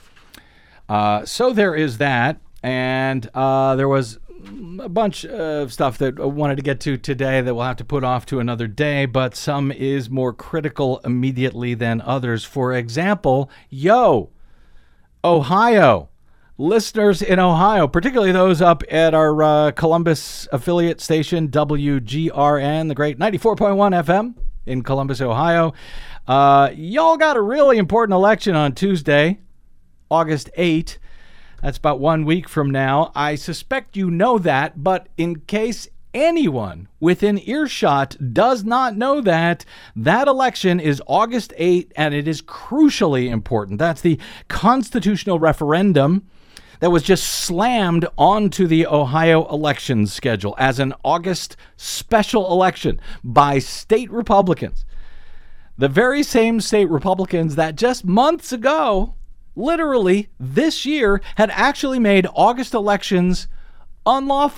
Uh, so there is that, and uh, there was a bunch of stuff that I wanted to get to today that we'll have to put off to another day, but some is more critical immediately than others. For example, yo, Ohio. Listeners in Ohio, particularly those up at our uh, Columbus affiliate station, W G R N, the great ninety-four point one F M in Columbus, Ohio. Uh, y'all got a really important election on Tuesday, August eighth. That's about one week from now. I suspect you know that, but in case anyone within earshot does not know that, that election is August eighth, and it is crucially important. That's the constitutional referendum that was just slammed onto the Ohio election schedule as an August special election by state Republicans. The very same state Republicans that just months ago, literally this year, had actually made August elections unlawful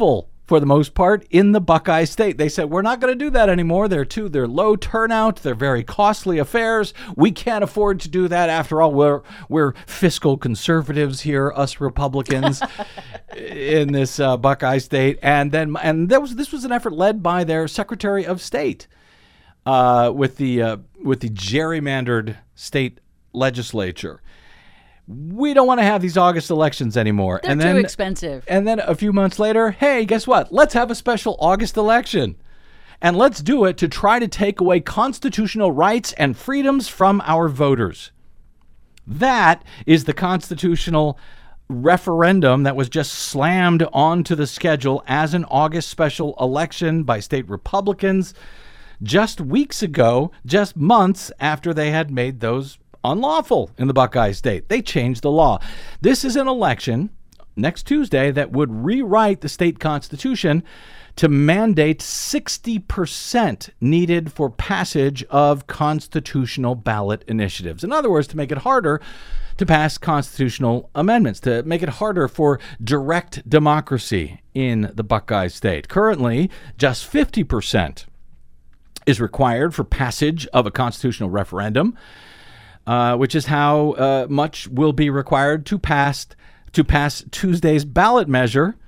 for the most part, in the Buckeye State. They said, we're not going to do that anymore. They're too, they're low turnout. They're very costly affairs. We can't afford to do that. After all, we're, we're fiscal conservatives here, us Republicans in this uh, Buckeye State. And then, and that was, this was an effort led by their Secretary of State uh, with the, uh, with the gerrymandered state legislature. We don't want to have these August elections anymore. They're and then, too expensive. And then a few months later, hey, guess what? Let's have a special August election. And let's do it to try to take away constitutional rights and freedoms from our voters. That is the constitutional referendum that was just slammed onto the schedule as an August special election by state Republicans just weeks ago, just months after they had made those unlawful in the Buckeye State. They changed the law. This is an election next Tuesday that would rewrite the state constitution to mandate sixty percent needed for passage of constitutional ballot initiatives. In other words, to make it harder to pass constitutional amendments, to make it harder for direct democracy in the Buckeye State. Currently, just fifty percent is required for passage of a constitutional referendum. Uh, which is how uh, much will be required to pass to pass Tuesday's ballot measure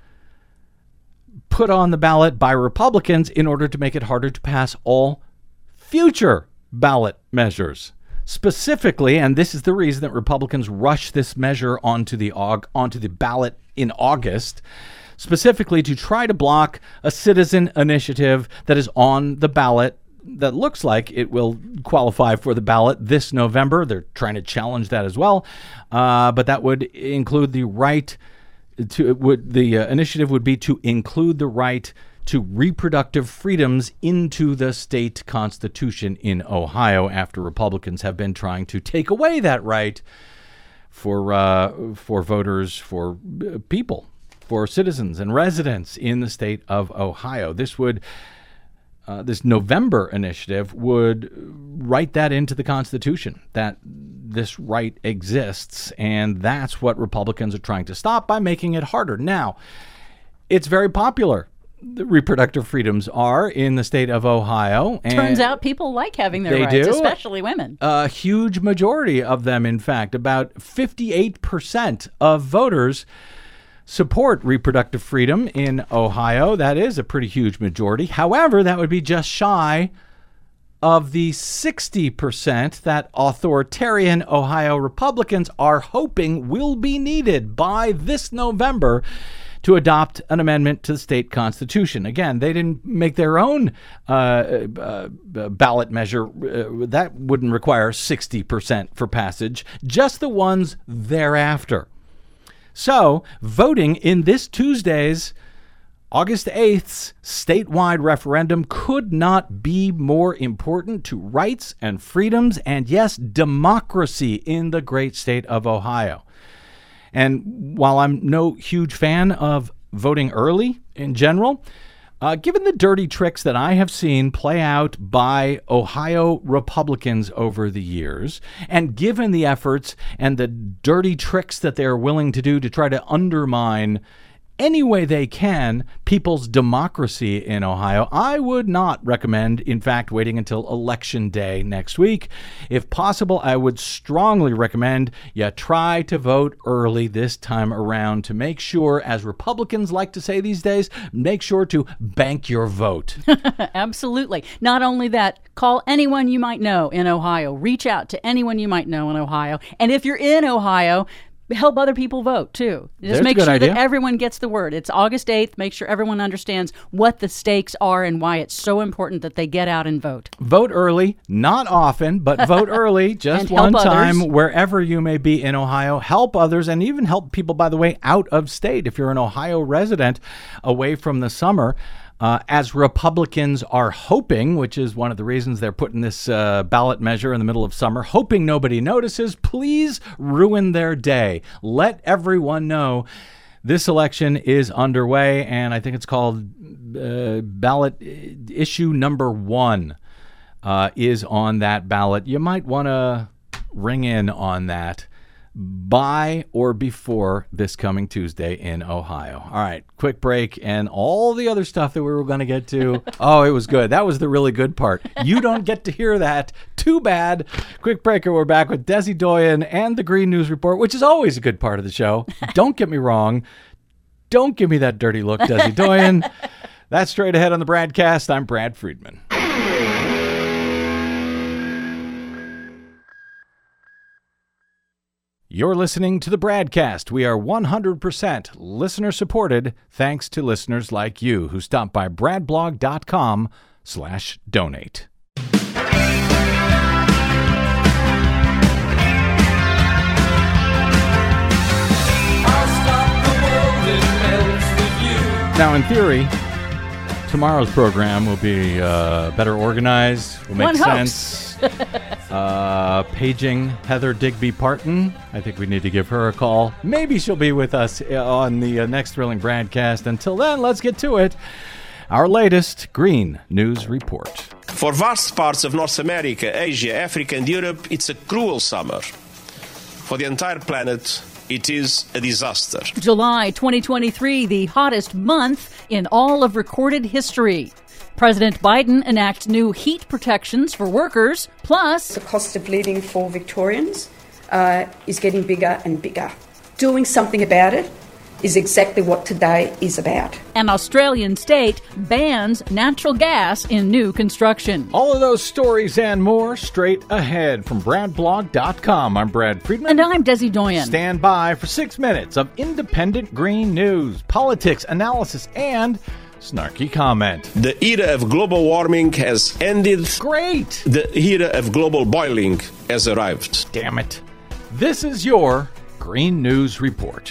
put on the ballot by Republicans in order to make it harder to pass all future ballot measures. Specifically, and this is the reason that Republicans rush this measure onto the onto the ballot in August, specifically to try to block a citizen initiative that is on the ballot that looks like it will qualify for the ballot this November. They're trying to challenge that as well. Uh, but that would include the right to, it would, the uh, initiative would be to include the right to reproductive freedoms into the state constitution in Ohio after Republicans have been trying to take away that right for, uh, for voters, for uh, people, for citizens and residents in the state of Ohio. This would Uh, this November initiative would write that into the Constitution, that this right exists, and that's what Republicans are trying to stop by making it harder. Now, it's very popular. The reproductive freedoms are in the state of Ohio. And turns out people like having their they rights, do. especially women. A huge majority of them, in fact, about fifty-eight percent of voters support reproductive freedom in Ohio. That is a pretty huge majority. However, that would be just shy of the sixty percent that authoritarian Ohio Republicans are hoping will be needed by this November to adopt an amendment to the state constitution. Again, they didn't make their own uh, uh, ballot measure. Uh, that wouldn't require sixty percent for passage, just the ones thereafter. So, voting in this Tuesday's, August eighth's statewide referendum could not be more important to rights and freedoms and, yes, democracy in the great state of Ohio. And while I'm no huge fan of voting early in general, uh, given the dirty tricks that I have seen play out by Ohio Republicans over the years, and given the efforts and the dirty tricks that they're willing to do to try to undermine any way they can people's democracy in Ohio, I would not recommend, in fact, waiting until Election Day next week. If possible, I would strongly recommend you try to vote early this time around to make sure, as Republicans like to say these days, make sure to bank your vote. Absolutely. Not only that, call anyone you might know in Ohio. Reach out to anyone you might know in Ohio. And if you're in Ohio, help other people vote, too. Just There's make a good sure idea. that everyone gets the word. It's August eighth. Make sure everyone understands what the stakes are and why it's so important that they get out and vote. Vote early, not often, but vote early, just And help one time, others. wherever you may be in Ohio. Help others, and even help people, by the way, out of state. If you're an Ohio resident away from the summer, Uh, as Republicans are hoping, which is one of the reasons they're putting this uh, ballot measure in the middle of summer, hoping nobody notices, please ruin their day. Let everyone know this election is underway, and I think it's called uh, ballot issue number one uh, is on that ballot. You might want to ring in on that by or before this coming Tuesday in Ohio. All right, quick break and all the other stuff that we were going to get to. Oh, it was good. That was the really good part. You don't get to hear that. Too bad. Quick break and we're back with Desi Doyen and the Green News Report, which is always a good part of the show. Don't get me wrong. Don't give me that dirty look, Desi Doyen. That's straight ahead on the Bradcast. I'm Brad Friedman. You're listening to the Bradcast. We are one hundred percent listener-supported thanks to listeners like you who stop by bradblog.com slash donate. Now, in theory, tomorrow's program will be uh, better organized, will make One sense. uh, paging Heather Digby Parton. I think we need to give her a call. Maybe she'll be with us on the uh, next Thrilling Bradcast. Until then, let's get to it. Our latest Green News Report. For vast parts of North America, Asia, Africa, and Europe, it's a cruel summer. For the entire planet, it is a disaster. July twenty twenty-three, the hottest month in all of recorded history. President Biden enacts new heat protections for workers, plus the cost of living for Victorians uh, is getting bigger and bigger. Doing something about it is exactly what today is about. An Australian state bans natural gas in new construction. All of those stories and more straight ahead from bradblog dot com. I'm Brad Friedman. And I'm Desi Doyen. Stand by for six minutes of independent green news, politics, analysis, and snarky comment. The era of global warming has ended. Great! The era of global boiling has arrived. Damn it. This is your Green News Report.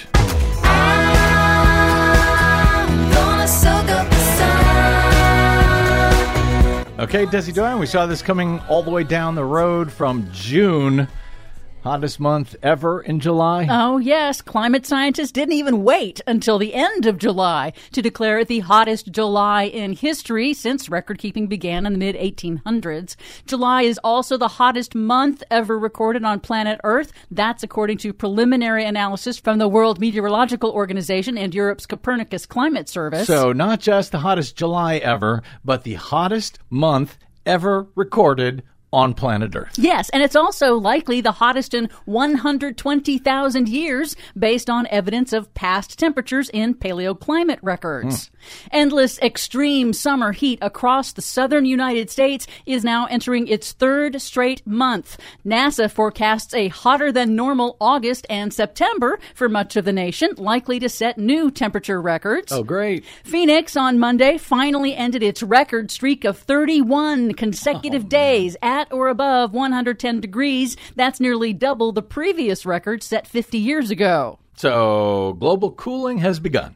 Okay, Desi Doyen, we saw this coming all the way down the road from June. Hottest month ever in July. Oh, yes. Climate scientists didn't even wait until the end of July to declare it the hottest July in history since record-keeping began in the mid eighteen hundreds. July is also the hottest month ever recorded on planet Earth. That's according to preliminary analysis from the World Meteorological Organization and Europe's Copernicus Climate Service. So not just the hottest July ever, but the hottest month ever recorded on planet Earth. Yes, and it's also likely the hottest in one hundred twenty thousand years based on evidence of past temperatures in paleoclimate records. Mm. Endless extreme summer heat across the southern United States is now entering its third straight month. NASA forecasts a hotter than normal August and September for much of the nation, likely to set new temperature records. Oh, great. Phoenix on Monday finally ended its record streak of thirty-one consecutive oh, days at At or above one hundred ten degrees. That's nearly double the previous record set fifty years ago. So global cooling has begun.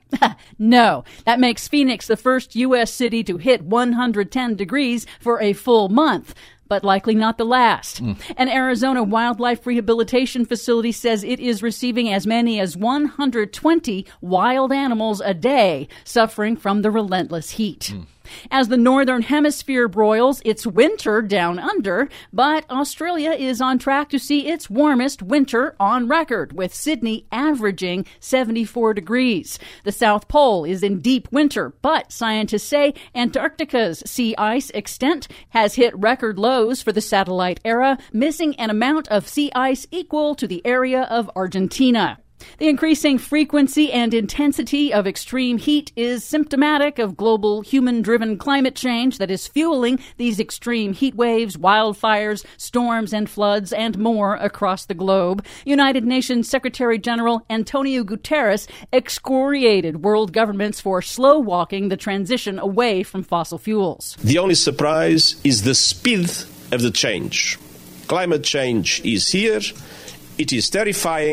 No, that makes Phoenix the first U S city to hit one hundred ten degrees for a full month, but likely not the last. Mm. An Arizona wildlife rehabilitation facility says it is receiving as many as one hundred twenty wild animals a day suffering from the relentless heat. Mm. As the Northern Hemisphere broils, it's winter down under, but Australia is on track to see its warmest winter on record, with Sydney averaging seventy-four degrees. The South Pole is in deep winter, but scientists say Antarctica's sea ice extent has hit record lows for the satellite era, missing an amount of sea ice equal to the area of Argentina. The increasing frequency and intensity of extreme heat is symptomatic of global human-driven climate change that is fueling these extreme heat waves, wildfires, storms, and floods, and more across the globe. United Nations Secretary General Antonio Guterres excoriated world governments for slow-walking the transition away from fossil fuels. The only surprise is the speed of the change. Climate change is here. It is terrifying,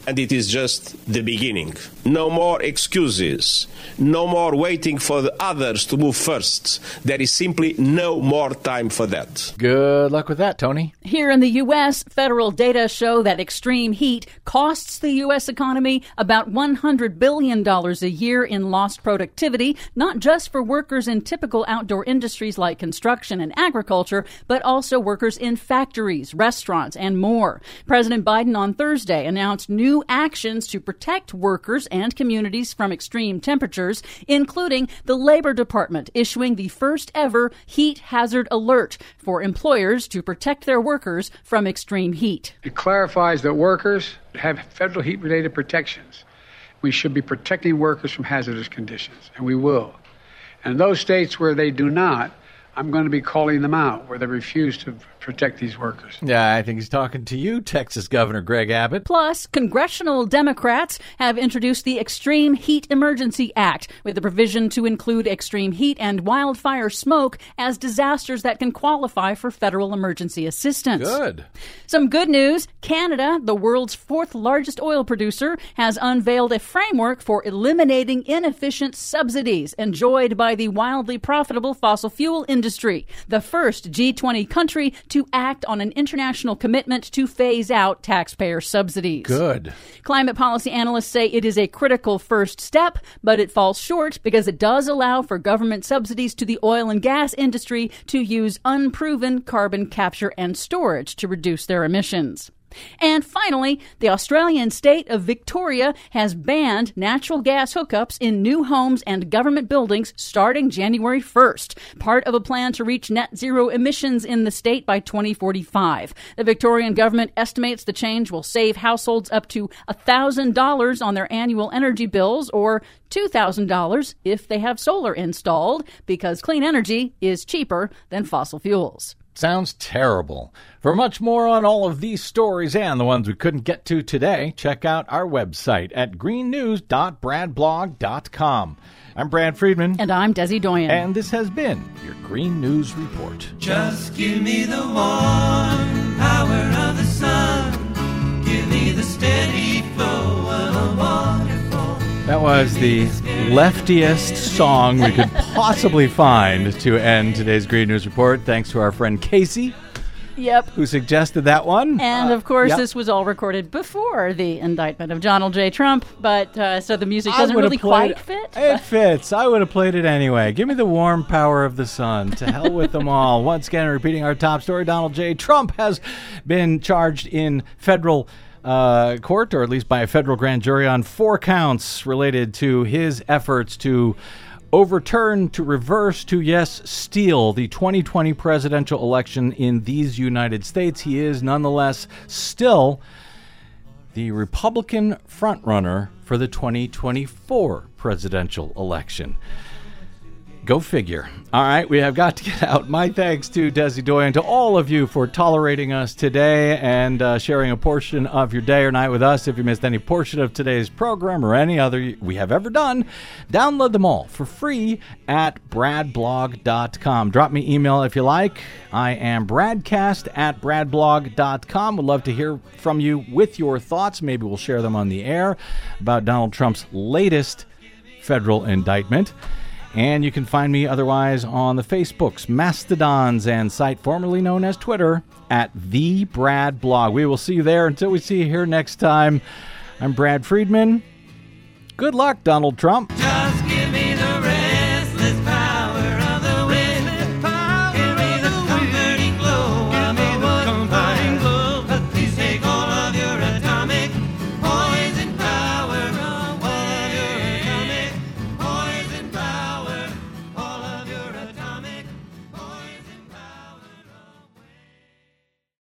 and it is just the beginning. No more excuses. No more waiting for the others to move first. There is simply no more time for that. Good luck with that, Tony. Here in the U S, federal data show that extreme heat costs the U S economy about one hundred billion dollars a year in lost productivity, not just for workers in typical outdoor industries like construction and agriculture, but also workers in factories, restaurants, and more. President Biden on Thursday announced new actions to protect workers and communities from extreme temperatures, including the Labor Department issuing the first ever heat hazard alert for employers to protect their workers from extreme heat. It clarifies that workers have federal heat-related protections. We should be protecting workers from hazardous conditions, and we will. And those states where they do not, I'm going to be calling them out, where they refuse to protect these workers. Yeah, I think he's talking to you, Texas Governor Greg Abbott. Plus, congressional Democrats have introduced the Extreme Heat Emergency Act with the provision to include extreme heat and wildfire smoke as disasters that can qualify for federal emergency assistance. Good. Some good news. Canada, the world's fourth largest oil producer, has unveiled a framework for eliminating inefficient subsidies enjoyed by the wildly profitable fossil fuel industry, the first G twenty country to act on an international commitment to phase out taxpayer subsidies. Good. Climate policy analysts say it is a critical first step, but it falls short because it does allow for government subsidies to the oil and gas industry to use unproven carbon capture and storage to reduce their emissions. And finally, the Australian state of Victoria has banned natural gas hookups in new homes and government buildings starting January first, part of a plan to reach net zero emissions in the state by twenty forty-five. The Victorian government estimates the change will save households up to one thousand dollars on their annual energy bills, or two thousand dollars if they have solar installed, because clean energy is cheaper than fossil fuels. Sounds terrible. For much more on all of these stories and the ones we couldn't get to today, check out our website at green news dot brad blog dot com. I'm Brad Friedman. And I'm Desi Doyen. And this has been your Green News Report. Just give me the warm power of the sun. Give me the steady flow of a waterfall. That was the leftiest song we could possibly find to end today's Green News Report. Thanks to our friend Casey. Yep. Who suggested that one. And, of course, yep. This was all recorded before the indictment of Donald J. Trump, but uh, so the music doesn't really quite fit. It fits. I would have played it anyway. Give me the warm power of the sun. To hell with them all. Once again, repeating our top story, Donald J. Trump has been charged in federal uh, court, or at least by a federal grand jury, on four counts related to his efforts to overturn, to reverse, to, yes, steal the twenty twenty presidential election in these United States. He is nonetheless still the Republican frontrunner for the twenty twenty-four presidential election. Go figure. All right, we have got to get out. My thanks to Desi Doyen, to all of you for tolerating us today and uh, sharing a portion of your day or night with us. If you missed any portion of today's program or any other we have ever done, download them all for free at brad blog dot com. Drop me email if you like. I am bradcast at brad blog dot com. Would love to hear from you with your thoughts. Maybe we'll share them on the air about Donald Trump's latest federal indictment. And you can find me otherwise on the Facebooks, Mastodons, and site formerly known as Twitter at The Brad Blog. We will see you there. Until we see you here next time, I'm Brad Friedman. Good luck, Donald Trump.